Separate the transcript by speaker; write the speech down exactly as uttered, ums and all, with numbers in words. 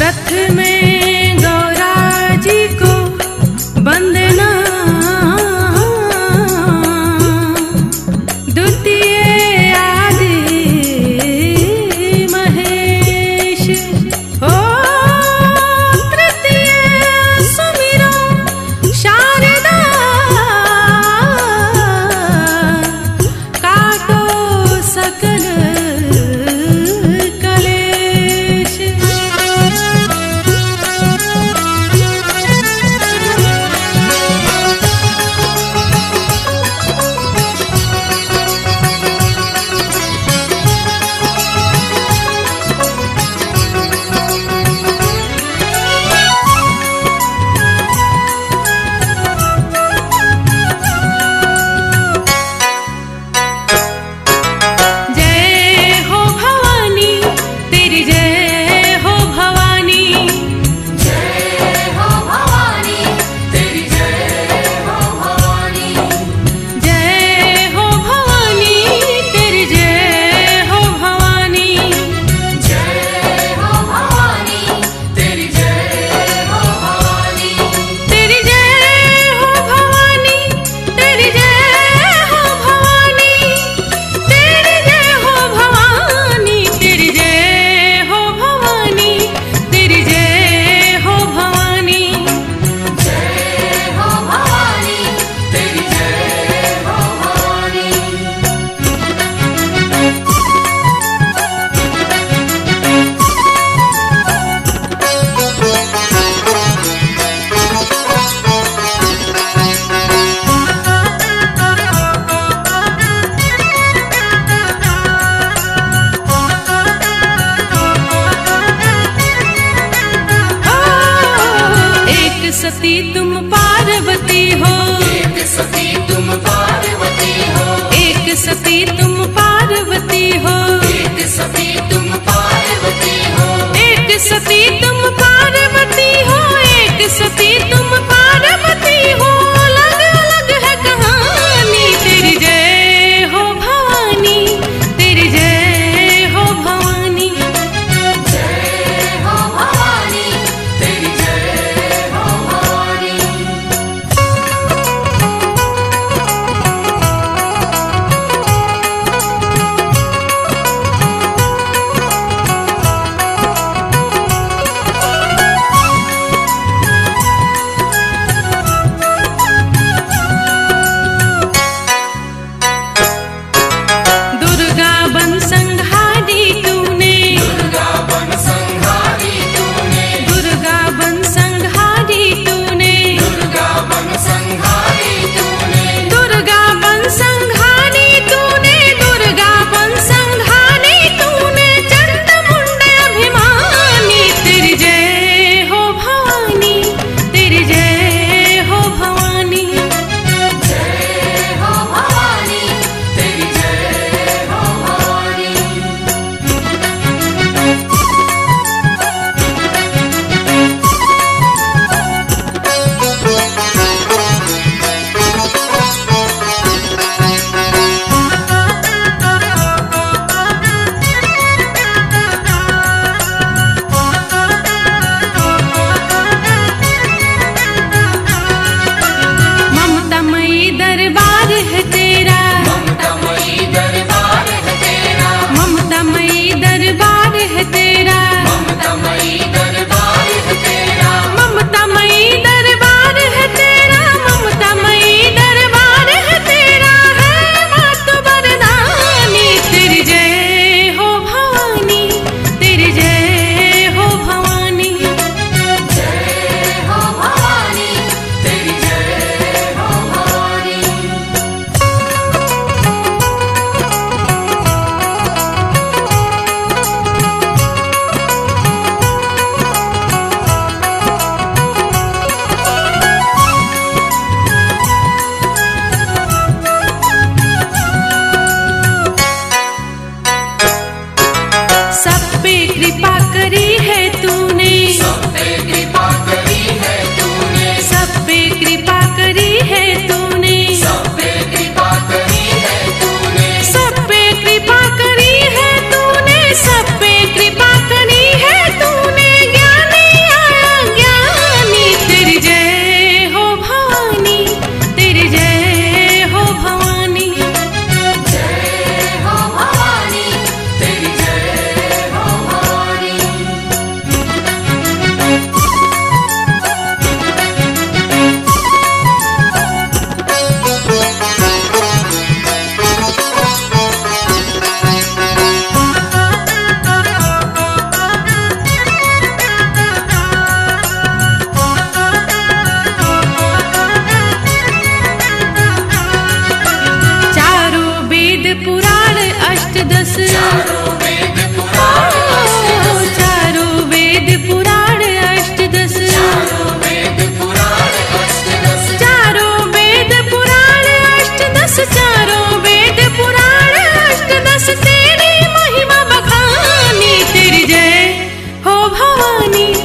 Speaker 1: रथ में गौरा जी को वंदना, द्वितीय आदि महेश हो, तृतीय सुमिरो शारदा, काटो सकल कलेश। जय हो भवानी तेरी, जय हो भवानी,
Speaker 2: जय हो भवानी तेरी, जय हो भवानी,
Speaker 1: जय हो भवानी तेरी, जय हो भवानी,
Speaker 2: जय हो भवानी तेरी, जय हो भवानी,
Speaker 1: तेरी जय हो भवानी, तेरी जय हो भवानी, तेरी जय हो भवानी, तेरी जय हो भवानी, तेरी जय हो भवानी।
Speaker 2: जय हो भवानी तेरी, जय हो भवानी।
Speaker 1: एक सती तुम पार्वती हो,
Speaker 2: एक सती तुम पार्वती हो,
Speaker 1: एक सती तुम पार्वती हो,
Speaker 2: एक सती तुम पार्वती हो,
Speaker 1: एक सती तुम पार्वती हो, एक सती तुम पार्वती हो, अलग अलग है कहानी। तेरी जय हो भवानी, तेरी जय हो भवानी,
Speaker 2: जय हो भवानी तेरी, जय हो भवानी।
Speaker 1: भवानी।